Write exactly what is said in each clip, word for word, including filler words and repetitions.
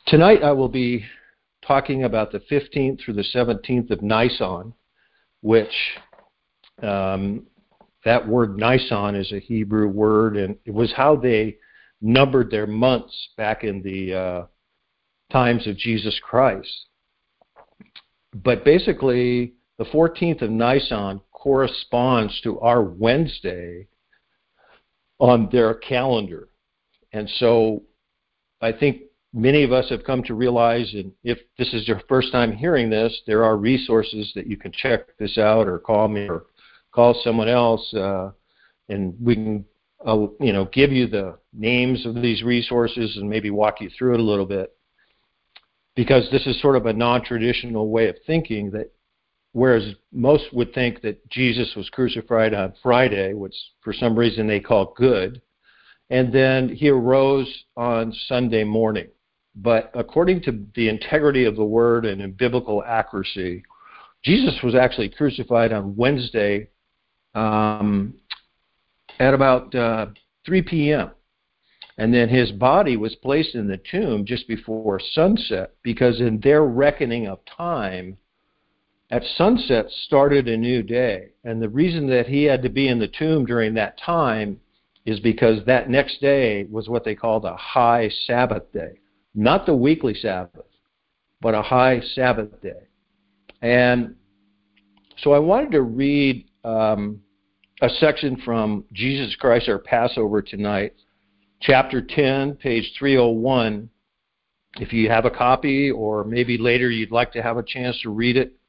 Tonight I will be talking about the fifteenth through the seventeenth of Nisan, which um, that word Nisan is a Hebrew word, and it was how they numbered their months back in the uh, times of Jesus Christ. But basically, the fourteenth of Nisan corresponds to our Wednesday on their calendar. And so I think many of us have come to realize, and if this is your first time hearing this, there are resources that you can check this out, or call me, or call someone else, uh, and we can uh, you know, give you the names of these resources and maybe walk you through it a little bit. Because this is sort of a non-traditional way of thinking, that whereas most would think that Jesus was crucified on Friday, which for some reason they call good, and then he arose on Sunday morning. But according to the integrity of the word and in biblical accuracy, Jesus was actually crucified on Wednesday um, at about uh, three p.m. And then his body was placed in the tomb just before sunset, because in their reckoning of time, at sunset started a new day. And the reason that he had to be in the tomb during that time is because that next day was what they called a high Sabbath day. Not the weekly Sabbath, but a high Sabbath day. And so I wanted to read um, a section from Jesus Christ, Our Passover Tonight, chapter ten, page three oh one. If you have a copy, or maybe later you'd like to have a chance to read it.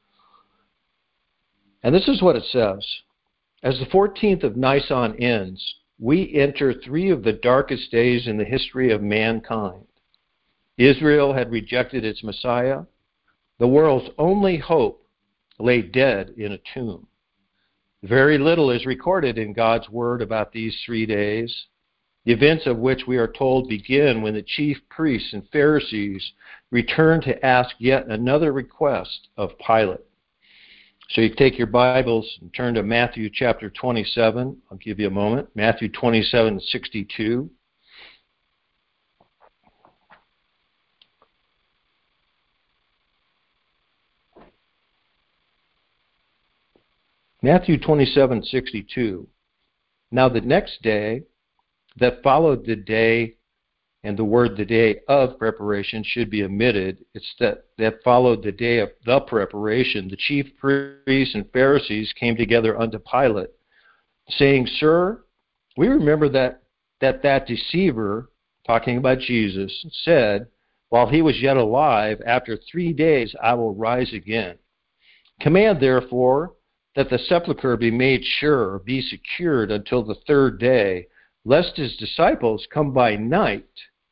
And this is what it says. As the fourteenth of Nisan ends, we enter three of the darkest days in the history of mankind. Israel had rejected its Messiah. The world's only hope lay dead in a tomb. Very little is recorded in God's word about these three days, the events of which we are told begin when the chief priests and Pharisees return to ask yet another request of Pilate. So you take your Bibles and turn to Matthew chapter twenty-seven. I'll give you a moment. Matthew twenty-seven, sixty-two. Matthew twenty-seven, sixty-two. Now the next day that followed the day, and the word the day of preparation should be omitted. It's that that followed the day of the preparation. The chief priests and Pharisees came together unto Pilate, saying, Sir, we remember that that, that deceiver, talking about Jesus, said, while he was yet alive, after three days I will rise again. Command, therefore, that the sepulchre be made sure, be secured until the third day, lest his disciples come by night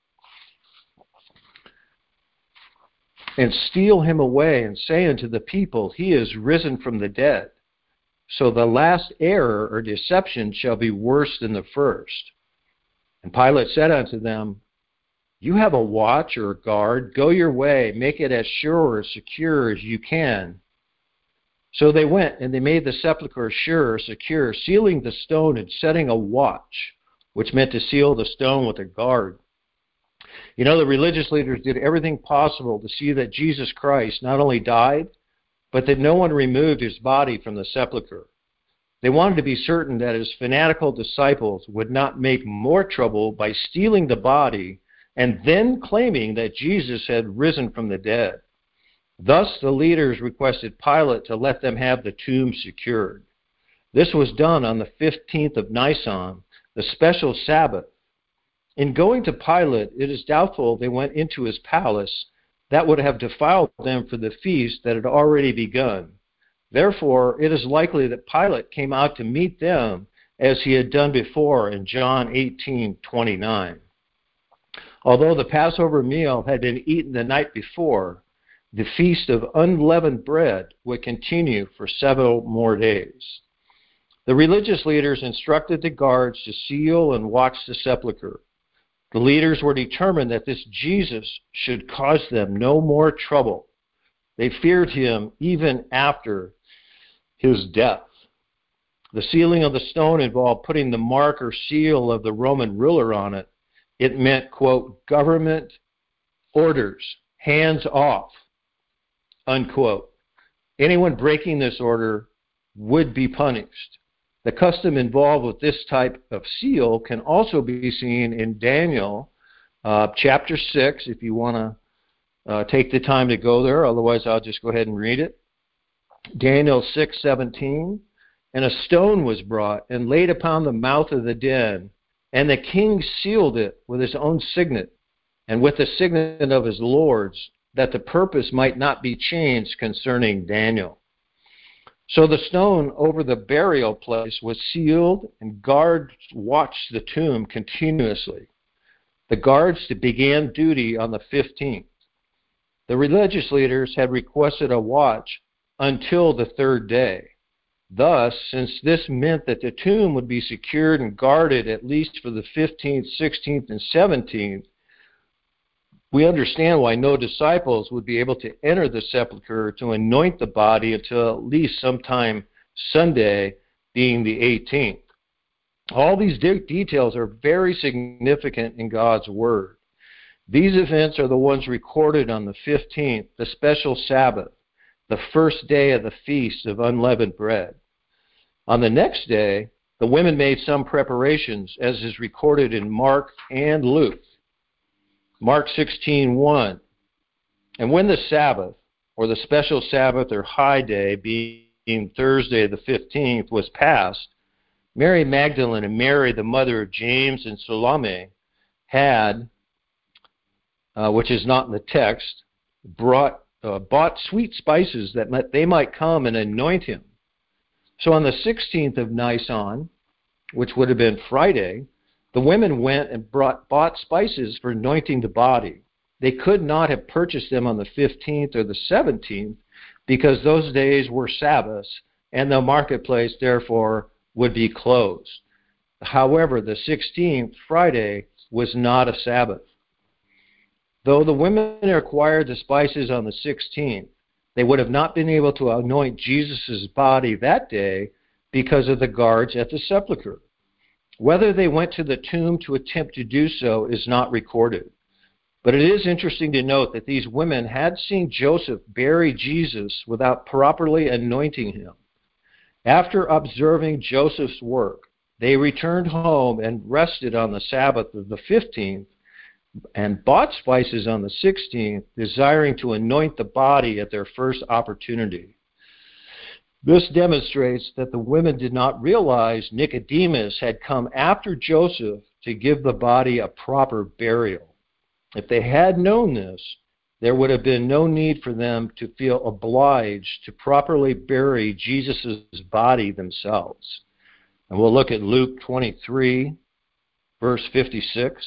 and steal him away, and say unto the people, He is risen from the dead. So the last error or deception shall be worse than the first. And Pilate said unto them, You have a watch or a guard, go your way, make it as sure or secure as you can. So they went, and they made the sepulchre sure, secure, sealing the stone and setting a watch, which meant to seal the stone with a guard. You know, the religious leaders did everything possible to see that Jesus Christ not only died, but that no one removed his body from the sepulchre. They wanted to be certain that his fanatical disciples would not make more trouble by stealing the body and then claiming that Jesus had risen from the dead. Thus the leaders requested Pilate to let them have the tomb secured. This was done on the fifteenth of Nisan, the special Sabbath. In going to Pilate, it is doubtful they went into his palace. That would have defiled them for the feast that had already begun. Therefore, it is likely that Pilate came out to meet them as he had done before in John eighteen twenty-nine. Although the Passover meal had been eaten the night before, the feast of unleavened bread would continue for several more days. The religious leaders instructed the guards to seal and watch the sepulchre. The leaders were determined that this Jesus should cause them no more trouble. They feared him even after his death. The sealing of the stone involved putting the mark or seal of the Roman ruler on it. It meant, quote, government orders, hands off, unquote. Anyone breaking this order would be punished. The custom involved with this type of seal can also be seen in Daniel uh, chapter six, if you want to uh, take the time to go there. Otherwise, I'll just go ahead and read it. Daniel six seventeen, and a stone was brought and laid upon the mouth of the den, and the king sealed it with his own signet and with the signet of his lords, that the purpose might not be changed concerning Daniel. So the stone over the burial place was sealed, and guards watched the tomb continuously. The guards began duty on the fifteenth. The religious leaders had requested a watch until the third day. Thus, since this meant that the tomb would be secured and guarded at least for the fifteenth, sixteenth, and seventeenth, we understand why no disciples would be able to enter the sepulchre to anoint the body until at least sometime Sunday, being the eighteenth. All these de- details are very significant in God's Word. These events are the ones recorded on the fifteenth, the special Sabbath, the first day of the Feast of Unleavened Bread. On the next day, the women made some preparations, as is recorded in Mark and Luke. Mark sixteen one, and when the Sabbath, or the special Sabbath or high day, being Thursday the fifteenth, was past, Mary Magdalene and Mary, the mother of James and Salome, had, uh, which is not in the text, brought uh, bought sweet spices that might, they might come and anoint him. So on the sixteenth of Nisan, which would have been Friday, the women went and brought, bought spices for anointing the body. They could not have purchased them on the fifteenth or the seventeenth because those days were Sabbaths, and the marketplace, therefore, would be closed. However, the sixteenth, Friday, was not a Sabbath. Though the women acquired the spices on the sixteenth, they would have not been able to anoint Jesus' body that day because of the guards at the sepulchre. Whether they went to the tomb to attempt to do so is not recorded. But it is interesting to note that these women had seen Joseph bury Jesus without properly anointing him. After observing Joseph's work, they returned home and rested on the Sabbath of the fifteenth and bought spices on the sixteenth, desiring to anoint the body at their first opportunity. This demonstrates that the women did not realize Nicodemus had come after Joseph to give the body a proper burial. If they had known this, there would have been no need for them to feel obliged to properly bury Jesus' body themselves. And we'll look at Luke twenty-three, verse fifty-six.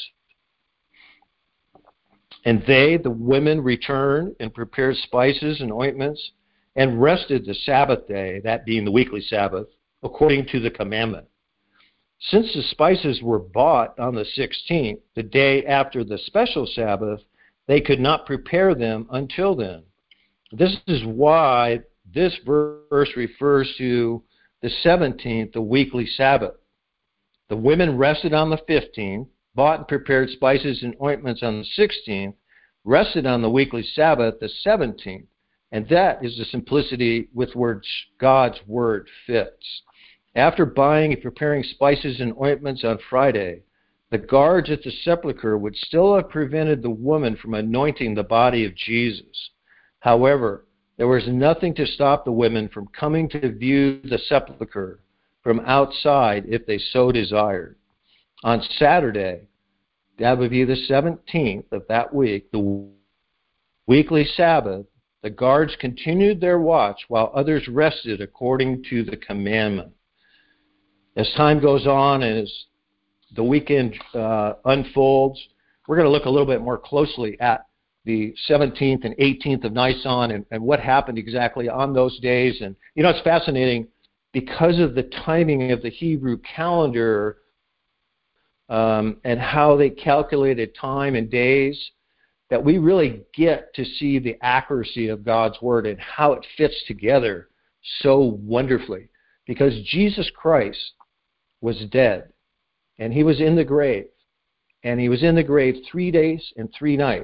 And they, the women, returned and prepared spices and ointments, and rested the Sabbath day, that being the weekly Sabbath, according to the commandment. Since the spices were bought on the sixteenth, the day after the special Sabbath, they could not prepare them until then. This is why this verse refers to the seventeenth, the weekly Sabbath. The women rested on the fifteenth, bought and prepared spices and ointments on the sixteenth, rested on the weekly Sabbath, the seventeenth. And that is the simplicity with which God's Word fits. After buying and preparing spices and ointments on Friday, the guards at the sepulchre would still have prevented the woman from anointing the body of Jesus. However, there was nothing to stop the women from coming to view the sepulchre from outside if they so desired. On Saturday, that would be the seventeenth of that week, the weekly Sabbath, the guards continued their watch while others rested according to the commandment. As time goes on and as the weekend uh, unfolds, we're going to look a little bit more closely at the seventeenth and eighteenth of Nisan and, and what happened exactly on those days. And, you know, it's fascinating because of the timing of the Hebrew calendar um, and how they calculated time and days, that we really get to see the accuracy of God's Word and how it fits together so wonderfully. Because Jesus Christ was dead, and he was in the grave, and he was in the grave three days and three nights.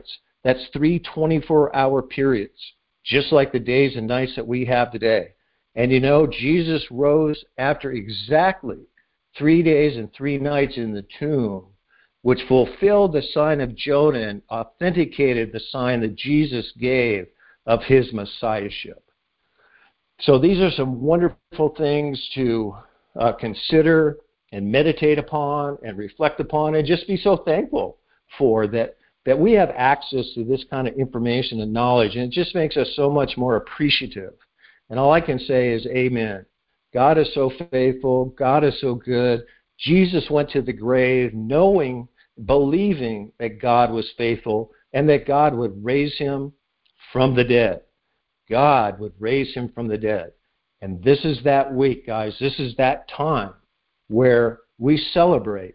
That's three twenty-four hour periods, just like the days and nights that we have today. And you know, Jesus rose after exactly three days and three nights in the tomb, which fulfilled the sign of Jonah and authenticated the sign that Jesus gave of his messiahship. So these are some wonderful things to uh, consider and meditate upon and reflect upon and just be so thankful for that, that we have access to this kind of information and knowledge. And it just makes us so much more appreciative. And all I can say is amen. God is so faithful. God is so good. Jesus went to the grave knowing, believing that God was faithful and that God would raise him from the dead. God would raise him from the dead. And this is that week, guys. This is that time where we celebrate,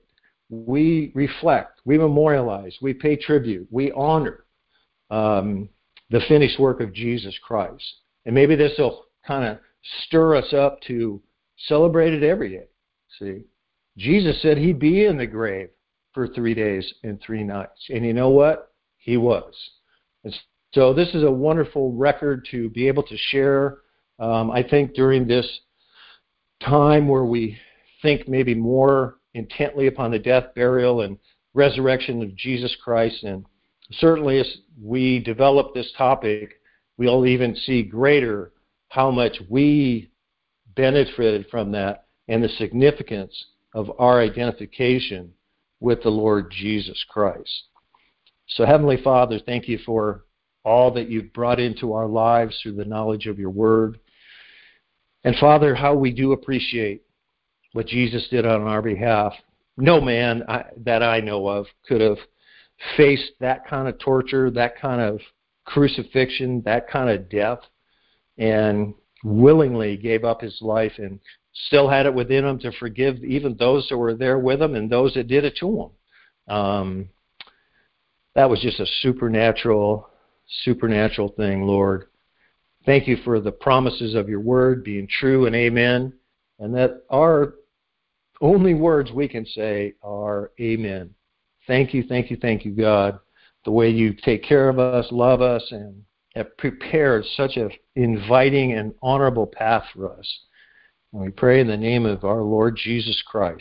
we reflect, we memorialize, we pay tribute, we honor um, the finished work of Jesus Christ. And maybe this will kind of stir us up to celebrate it every day. See, Jesus said he'd be in the grave for three days and three nights. And you know what? He was. And so this is a wonderful record to be able to share. Um, I think during this time where we think maybe more intently upon the death, burial, and resurrection of Jesus Christ, and certainly as we develop this topic, we'll even see greater how much we benefited from that and the significance of our identification with the Lord Jesus Christ. So Heavenly Father, thank you for all that you've brought into our lives through the knowledge of your word. And Father, how we do appreciate what Jesus did on our behalf. No man I, that I know of could have faced that kind of torture, that kind of crucifixion, that kind of death, and willingly gave up his life and still had it within him to forgive even those that were there with him and those that did it to him. Um, that was just a supernatural, supernatural thing, Lord. Thank you for the promises of your word being true and amen, and that our only words we can say are amen. Thank you, thank you, thank you, God, the way you take care of us, love us, and have prepared such an inviting and honorable path for us. And we pray in the name of our Lord Jesus Christ.